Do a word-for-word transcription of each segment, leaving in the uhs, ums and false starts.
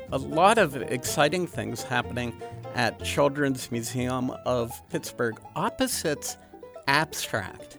a lot of exciting things happening at Children's Museum of Pittsburgh. Opposites Abstract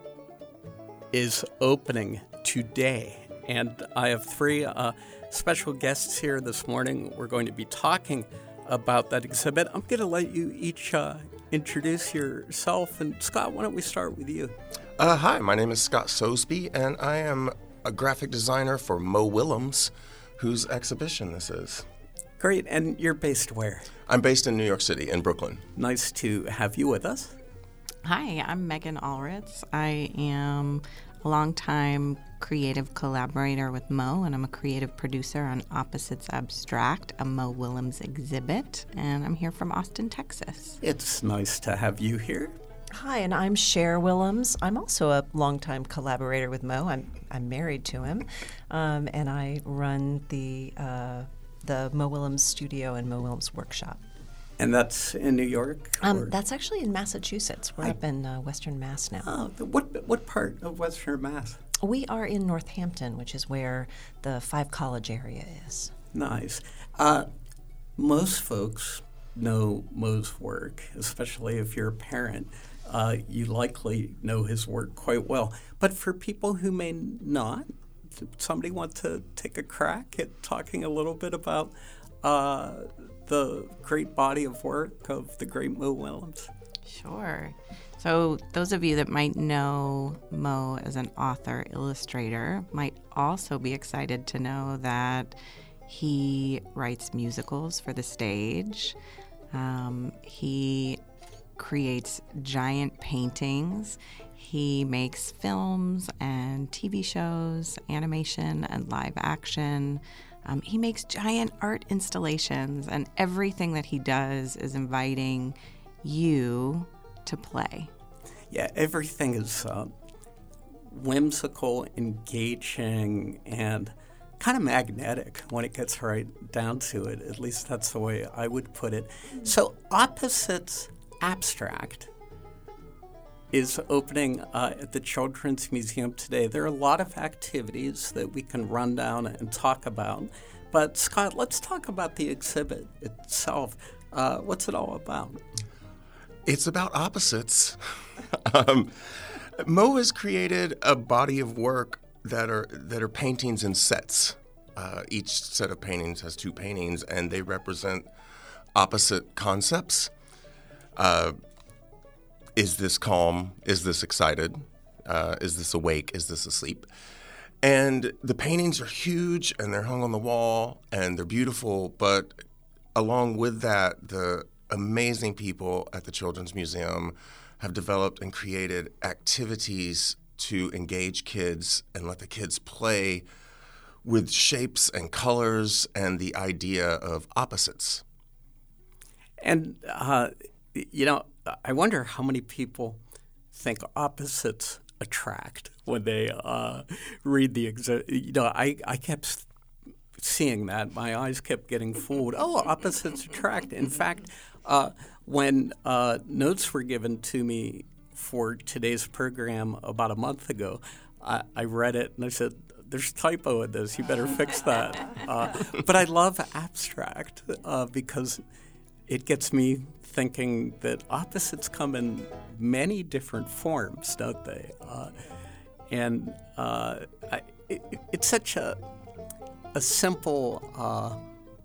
is opening today, and I have three uh, special guests here this morning. We're going to be talking about that exhibit. I'm going to let you each uh, introduce yourself, and Scott, why don't we start with you? Uh, hi, my name is Scott Sosby, and I am a graphic designer for Mo Willems, whose exhibition this is. Great, and you're based where? I'm based in New York City, in Brooklyn. Nice to have you with us. Hi, I'm Megan Allritz. I am a longtime creative collaborator with Mo, and I'm a creative producer on Opposites Abstract, a Mo Willems exhibit, and I'm here from Austin, Texas. It's nice to have you here. Hi, and I'm Cher Willems. I'm also a longtime collaborator with Mo. I'm I'm married to him, um, and I run the uh, the Mo Willems Studio and Mo Willems Workshop. And that's in New York? Um, that's actually in Massachusetts. We're I, up in uh, Western Mass now. Oh, what what part of Western Mass? We are in Northampton, which is where the Five College area is. Nice. Uh, most folks know Mo's work, especially if you're a parent. Uh, you likely know his work quite well. But for people who may not, somebody want to take a crack at talking a little bit about uh, the great body of work of the great Mo Willems? Sure. So those of you that might know Mo as an author, illustrator, might also be excited to know that he writes musicals for the stage. Um, he creates giant paintings. He makes films and T V shows, animation and live action. Um, he makes giant art installations, and everything that he does is inviting you to play. Yeah, everything is uh, whimsical, engaging, and kind of magnetic when it gets right down to it. At least that's the way I would put it. So Opposites Abstract is opening uh, at the Children's Museum today. There are a lot of activities that we can run down and talk about. But Scott, let's talk about the exhibit itself. Uh, what's it all about? It's about opposites. um, Mo has created a body of work that are that are paintings in sets. Uh, each set of paintings has two paintings, and they represent opposite concepts. Uh, is this calm? Is this excited? Uh, is this awake? Is this asleep? And the paintings are huge, and they're hung on the wall, and they're beautiful. But along with that, the amazing people at the Children's Museum have developed and created activities to engage kids and let the kids play with shapes and colors and the idea of opposites. And, uh, you know, I wonder how many people think opposites attract when they uh, read the exhibit. You know, I, I kept seeing that. My eyes kept getting fooled. Oh, opposites attract. In fact, uh, when uh, notes were given to me for today's program about a month ago, I, I read it and I said, there's a typo in this. You better fix that. Uh, but I love abstract uh, because it gets me thinking that opposites come in many different forms, don't they? Uh, and uh, I, it, it's such a, a simple uh,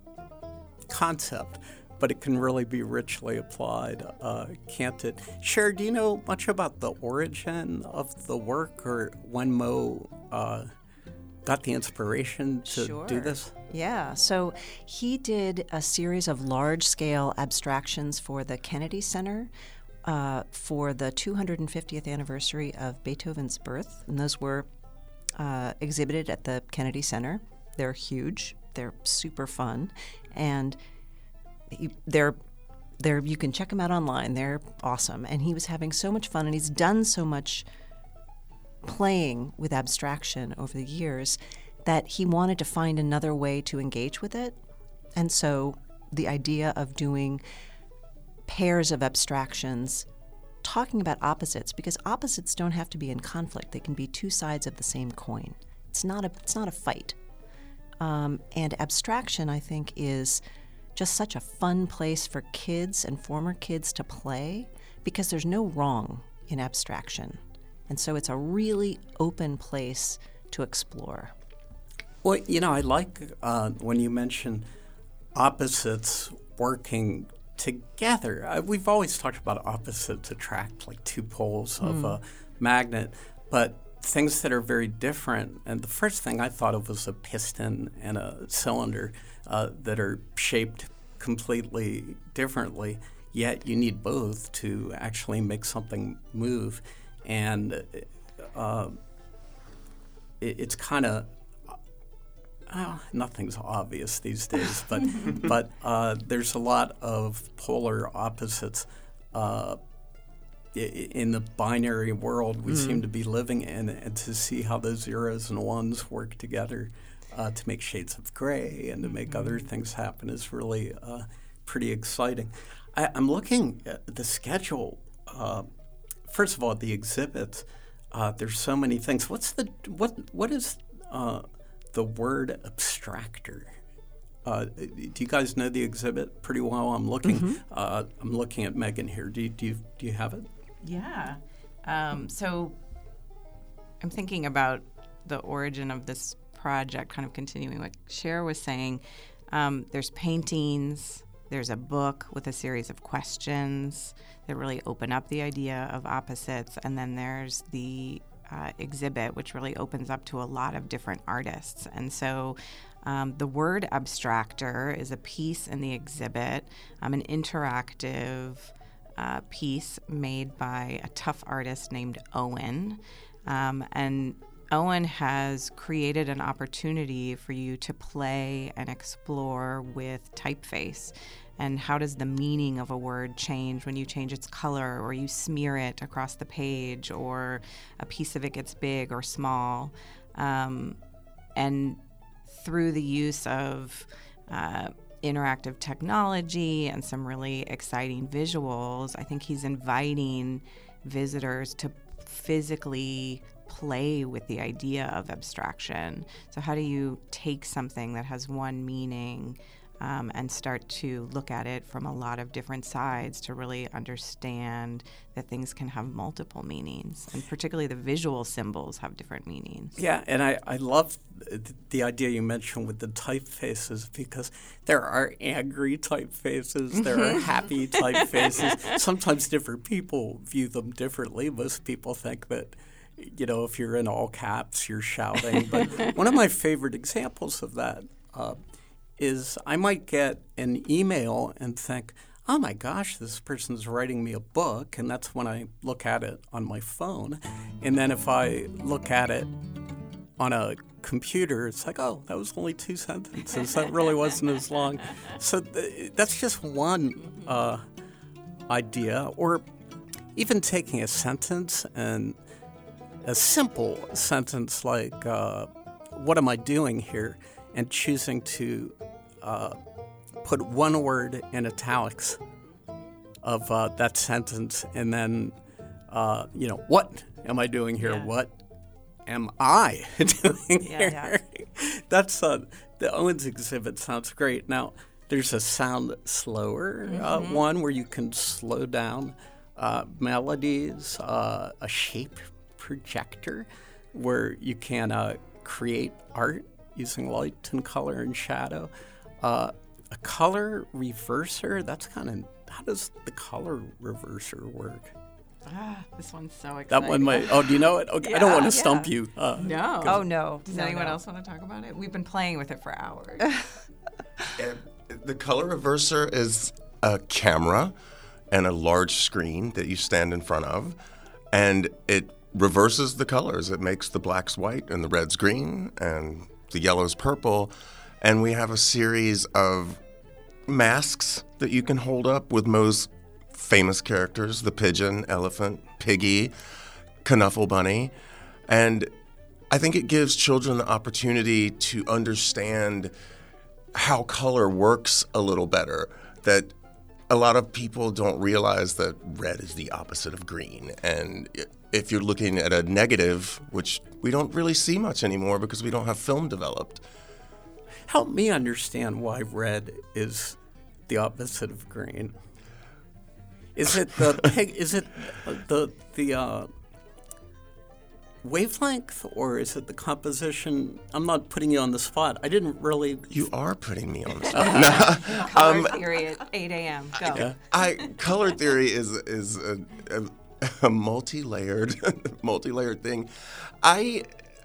concept, but it can really be richly applied, uh, can't it? Cher, do you know much about the origin of the work or when Mo uh, got the inspiration to Sure. do this? Yeah, so he did a series of large-scale abstractions for the Kennedy Center uh, for the two hundred fiftieth anniversary of Beethoven's birth, and those were uh, exhibited at the Kennedy Center. They're huge, they're super fun, and he, they're they're you can check them out online. They're awesome, and he was having so much fun, and he's done so much playing with abstraction over the years that he wanted to find another way to engage with it. And so the idea of doing pairs of abstractions talking about opposites, because opposites don't have to be in conflict. They can be two sides of the same coin. It's not a it's not a fight. Um, and abstraction, I think, is just such a fun place for kids and former kids to play because there's no wrong in abstraction. And so it's a really open place to explore. Well, you know, I like uh, when you mention opposites working together. Uh, we've always talked about opposites attract, like two poles of Mm. a magnet, but things that are very different. And the first thing I thought of was a piston and a cylinder uh, that are shaped completely differently, yet you need both to actually make something move. And uh, it, it's kind of Oh, nothing's obvious these days, but but uh, there's a lot of polar opposites uh, i- in the binary world we Mm. seem to be living in, and to see how those zeros and ones work together uh, to make shades of gray and to make other things happen is really uh, pretty exciting. I, I'm looking at the schedule. Uh, first of all, the exhibits. Uh, there's so many things. What's the what? What is uh, the word abstractor? Uh, do you guys know the exhibit pretty well? I'm looking. Mm-hmm. Uh, I'm looking at Megan here. Do you, do you, do you have it? Yeah. Um, so I'm thinking about the origin of this project, kind of continuing what Cher was saying. Um, there's paintings. There's a book with a series of questions that really open up the idea of opposites. And then there's the uh, exhibit, which really opens up to a lot of different artists. And so um, the word abstractor is a piece in the exhibit, um, an interactive uh, piece made by a tough artist named Owen. Um, and Owen has created an opportunity for you to play and explore with typeface. And how does the meaning of a word change when you change its color or you smear it across the page or a piece of it gets big or small? Um, and through the use of uh, interactive technology and some really exciting visuals, I think he's inviting visitors to physically play with the idea of abstraction. So how do you take something that has one meaning um, and start to look at it from a lot of different sides to really understand that things can have multiple meanings, and particularly the visual symbols have different meanings. Yeah, and I, I love th- the idea you mentioned with the typefaces, because there are angry typefaces, there are happy typefaces. Sometimes different people view them differently. Most people think that, you know, if you're in all caps, you're shouting. But one of my favorite examples of that uh, is I might get an email and think, oh my gosh, this person's writing me a book, and that's when I look at it on my phone. And then if I look at it on a computer, it's like, oh, that was only two sentences. That really wasn't as long. So th- that's just one uh, idea. Or even taking a sentence, and a simple sentence like, uh, what am I doing here? And choosing to uh, put one word in italics of uh, that sentence, and then, uh, you know, what am I doing here? Yeah. What am I doing Yeah, here? yeah. That's uh, the Owens exhibit sounds great. Now, there's a sound slower uh, Mm-hmm. one where you can slow down uh, melodies, uh, a shape projector where you can uh, create art using light and color and shadow. Uh, a color reverser, that's kind of, how does the color reverser work? Ah, this one's so exciting. That one might, oh, do you know it? Okay, I don't Yeah, want to stump yeah. you. Uh, No. Oh, no. Does no, anyone no. else want to talk about it? We've been playing with it for hours. And the color reverser is a camera and a large screen that you stand in front of, and it reverses the colors. It makes the blacks white and the reds green and the yellows purple. And we have a series of masks that you can hold up with Moe's famous characters, the pigeon, elephant, piggy, Knuffle Bunny. And I think it gives children the opportunity to understand how color works a little better, that a lot of people don't realize that red is the opposite of green. And if you're looking at a negative, which we don't really see much anymore because we don't have film developed, help me understand why red is the opposite of green. Is it the pig, is it the the uh, wavelength, or is it the composition? I'm not putting you on the spot. I didn't really. You are putting me on the spot. Color um, theory at eight a.m. Go. Yeah. I color theory is is a, a, a multi-layered multi-layered thing. I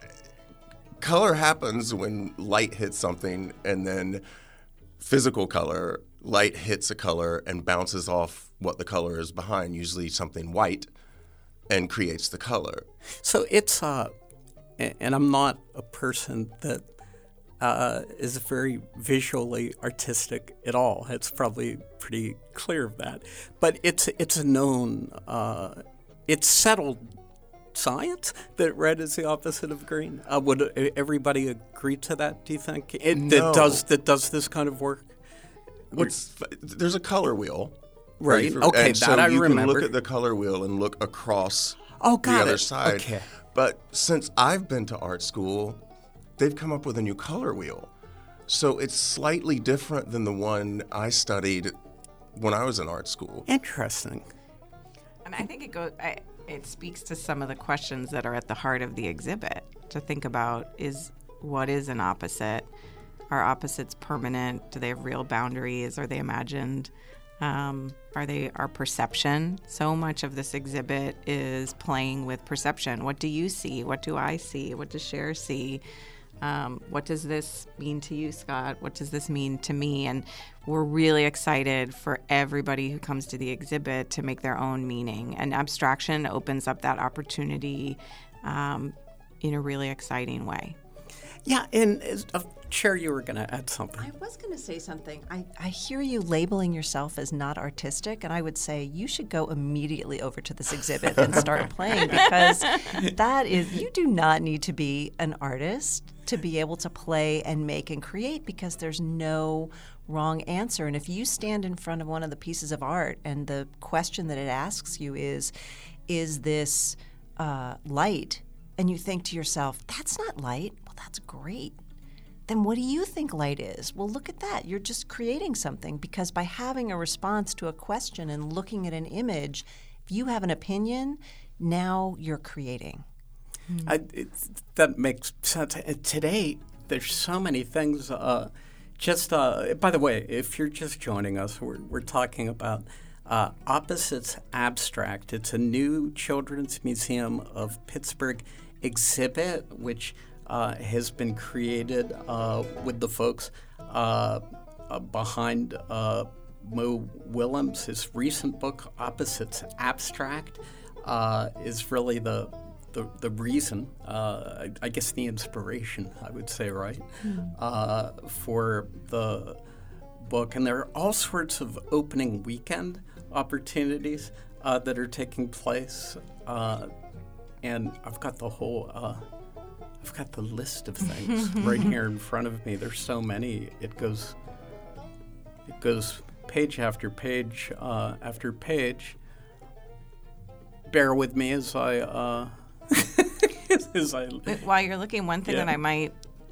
color happens when light hits something, and then physical color, light hits a color and bounces off what the color is behind, usually something white, and creates the color. So it's uh, and I'm not a person that uh, is very visually artistic at all. It's probably pretty clear of that. But it's it's a known, uh, it's settled science that red is the opposite of green. Uh, would everybody agree to that? Do you think it No. that does that does this kind of work? What's there's a color wheel, Right. For- Okay, and that so I you remember. can look at the color wheel and look across Oh, the got other it. side. Okay. But since I've been to art school, they've come up with a new color wheel. So it's slightly different than the one I studied when I was in art school. Interesting. And I think it goes. I, it speaks to some of the questions that are at the heart of the exhibit. To think about is what is an opposite? Are opposites permanent? Do they have real boundaries? Are they imagined? Um, are they our perception? So much of this exhibit is playing with perception. What do you see? What do I see? What does Cher see? Um, what does this mean to you, Scott? What does this mean to me? And we're really excited for everybody who comes to the exhibit to make their own meaning. And abstraction opens up that opportunity um, in a really exciting way. Yeah, and uh, Cher, you were going to add something. I was going to say something. I, I hear you labeling yourself as not artistic, and I would say you should go immediately over to this exhibit and start playing, because that is, you do not need to be an artist to be able to play and make and create, because there's no wrong answer. And if you stand in front of one of the pieces of art and the question that it asks you is, is this uh, light? And you think to yourself, that's not light. Well, that's great. Then what do you think light is? Well, look at that. You're just creating something, because by having a response to a question and looking at an image, if you have an opinion, now you're creating. I, it, that makes sense. Uh, Today, there's so many things. Uh, just uh, by the way, if you're just joining us, we're, we're talking about uh, Opposites Abstract. It's a new Children's Museum of Pittsburgh exhibit, which uh, has been created uh, with the folks uh, uh, behind uh, Mo Willems. His recent book, Opposites Abstract, uh, is really the The, the reason, uh, I, I guess the inspiration, I would say, right, mm. uh, for the book. And there are all sorts of opening weekend opportunities uh, that are taking place. Uh, and I've got the whole, uh, I've got the list of things right here in front of me. There's so many. It goes, it goes page after page uh, after page. Bear with me as I... Uh, I, While you're looking, one thing yeah. that I might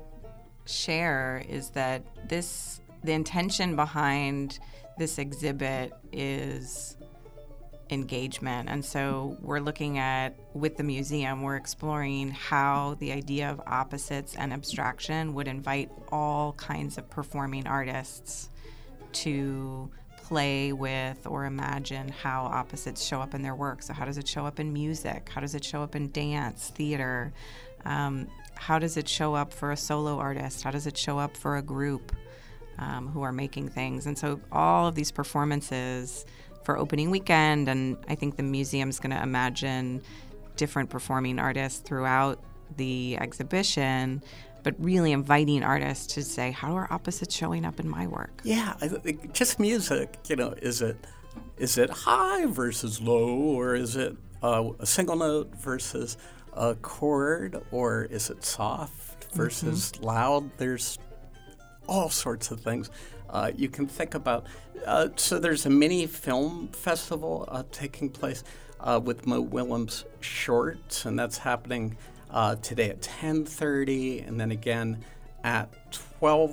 share is that this, the intention behind this exhibit is engagement. And so we're looking at, with the museum, we're exploring how the idea of opposites and abstraction would invite all kinds of performing artists to play with or imagine how opposites show up in their work. So how does it show up in music? How does it show up in dance, theater? Um, how does it show up for a solo artist? How does it show up for a group um, who are making things? And so all of these performances for opening weekend, and I think the museum's going to imagine different performing artists throughout the exhibition, but really inviting artists to say, how are opposites showing up in my work? Yeah, I think just music, you know, is it is it high versus low, or is it uh, a single note versus a chord, or is it soft versus mm-hmm. loud? There's all sorts of things uh, you can think about. Uh, so there's a mini film festival uh, taking place uh, with Mo Willems shorts, and that's happening Uh, today at ten thirty, and then again at twelve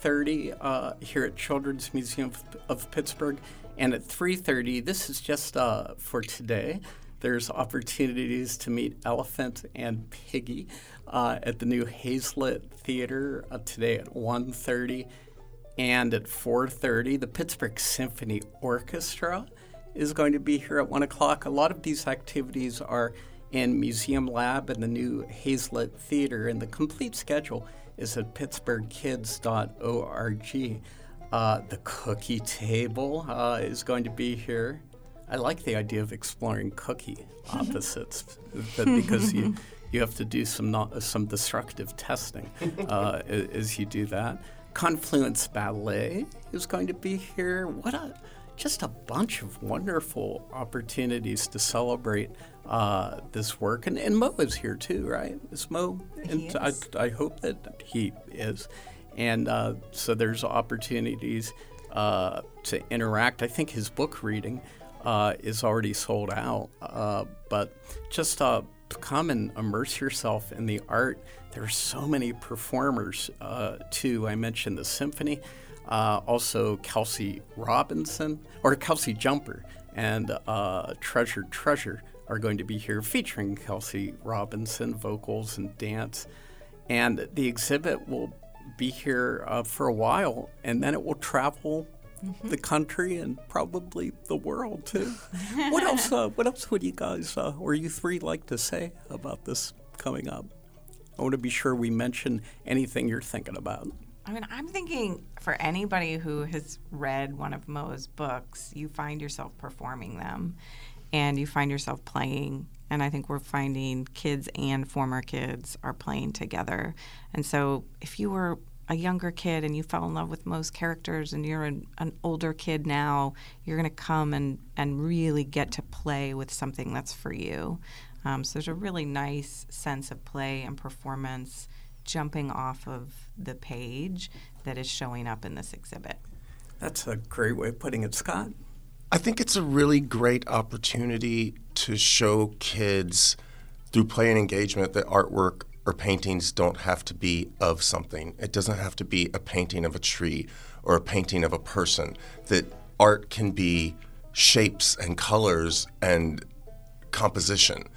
thirty uh, here at Children's Museum of, of Pittsburgh. And at three thirty, this is just uh, for today, there's opportunities to meet Elephant and Piggy uh, at the new Hazlitt Theater uh, today at one thirty. And at four thirty, the Pittsburgh Symphony Orchestra is going to be here at one o'clock. A lot of these activities are in Museum Lab and the new Hazlitt Theater, and the complete schedule is at pittsburgh kids dot org. Uh, the cookie table uh, is going to be here. I like the idea of exploring cookie opposites but because you, you have to do some not, some destructive testing uh, as you do that. Confluence Ballet is going to be here. What a just a bunch of wonderful opportunities to celebrate uh, this work. And, and Mo is here too, right? Is Mo? He and is. I, I hope that he is. And uh, so there's opportunities uh, to interact. I think his book reading uh, is already sold out. Uh, but just uh, come and immerse yourself in the art. There are so many performers, uh, too. I mentioned the symphony. Uh, also, Kelsey Robinson, or Kelsey Jumper, and uh, Treasure Treasure are going to be here featuring Kelsey Robinson, vocals and dance. And the exhibit will be here uh, for a while, and then it will travel mm-hmm. the country and probably the world, too. What else uh, What else would you guys, uh, or you three, like to say about this coming up? I want to be sure we mention anything you're thinking about. I mean, I'm thinking for anybody who has read one of Mo's books, you find yourself performing them and you find yourself playing. And I think we're finding kids and former kids are playing together. And so if you were a younger kid and you fell in love with Mo's characters and you're an, an older kid now, you're going to come and, and really get to play with something that's for you. Um, so there's a really nice sense of play and performance jumping off of the page that is showing up in this exhibit. That's a great way of putting it, Scott. I think it's a really great opportunity to show kids through play and engagement that artwork or paintings don't have to be of something. It doesn't have to be a painting of a tree or a painting of a person. That art can be shapes and colors and composition.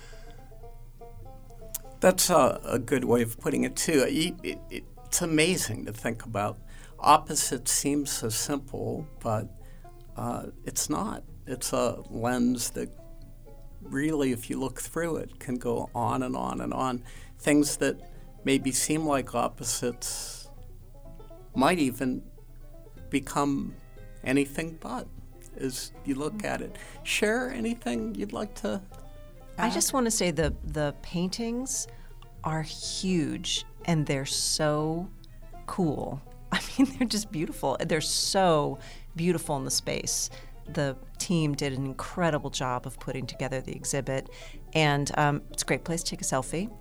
That's a, a good way of putting it, too. It, it, it's amazing to think about. Opposites seem so simple, but uh, it's not. It's a lens that really, if you look through it, can go on and on and on. Things that maybe seem like opposites might even become anything but as you look at it. Share anything you'd like to I just want to say the the paintings are huge and they're so cool. I mean, they're just beautiful. They're so beautiful in the space. The team did an incredible job of putting together the exhibit, and um, it's a great place to take a selfie.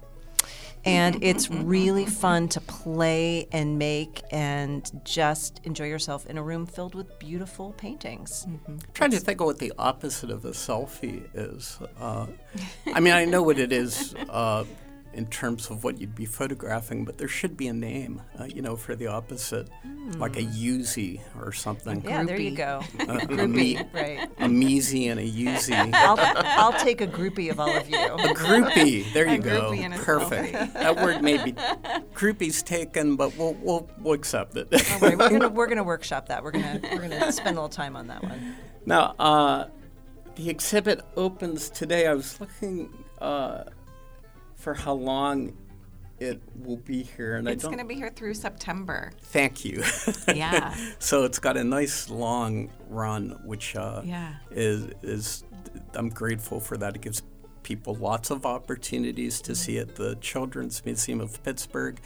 And it's really fun to play and make and just enjoy yourself in a room filled with beautiful paintings. Mm-hmm. I'm trying to think of what the opposite of a selfie is. Uh, I mean, I know what it is uh, in terms of what you'd be photographing, but there should be a name, uh, you know, for the opposite, mm. like a Yuzi or something. Yeah, there you go. A, a, me, right. a Meezy and a Yuzi. I'll, I'll take a groupie of all of you. A groupie. There you a go. Groupie and a Perfect. selfie. That word may be groupie's taken, but we'll we'll, we'll accept it. All right, we're gonna we're gonna workshop that. We're gonna we're gonna spend a little time on that one. Now, uh, the exhibit opens today. I was looking uh, for how long it will be here, and It's I don't. going to be here through September. Thank you. Yeah. So it's got a nice long run, which uh, Yeah. is is I'm grateful for that. It gives people lots of opportunities to see it. The Children's Museum of Pittsburgh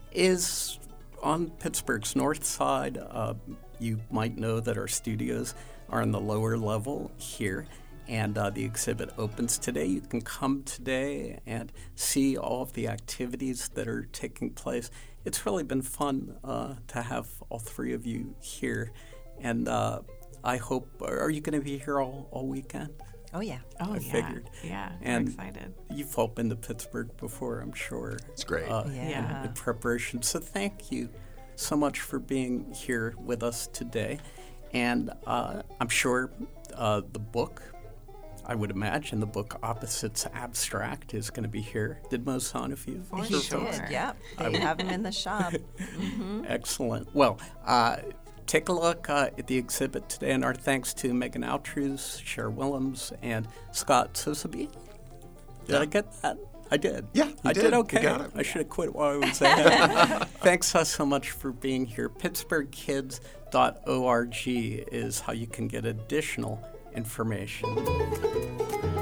is on Pittsburgh's north side. Uh, you might know that our studios are on the lower level here. And uh, the exhibit opens today. You can come today and see all of the activities that are taking place. It's really been fun uh, to have all three of you here. And uh, I hope, are you going to be here all, all weekend? Oh, yeah. Oh, I yeah. figured. Yeah, And I'm excited. You've all been to Pittsburgh before, I'm sure. It's great. Uh, Yeah. in, in preparation. So thank you so much for being here with us today. And uh, I'm sure uh, the book, I would imagine the book Opposites Abstract is going to be here. Did Mo sign a few? For He sure. did, yeah. They have them in the shop. Mm-hmm. Excellent. Well, uh, take a look uh, at the exhibit today, and our thanks to Megan Altruse, Cher Willems, and Scott Sosabe. Did Yeah. I get that? I did. Yeah, you I did, did. You okay. got it. I should have quit while I was ahead. Thanks uh, so much for being here. Pittsburgh Kids dot org is how you can get additional information.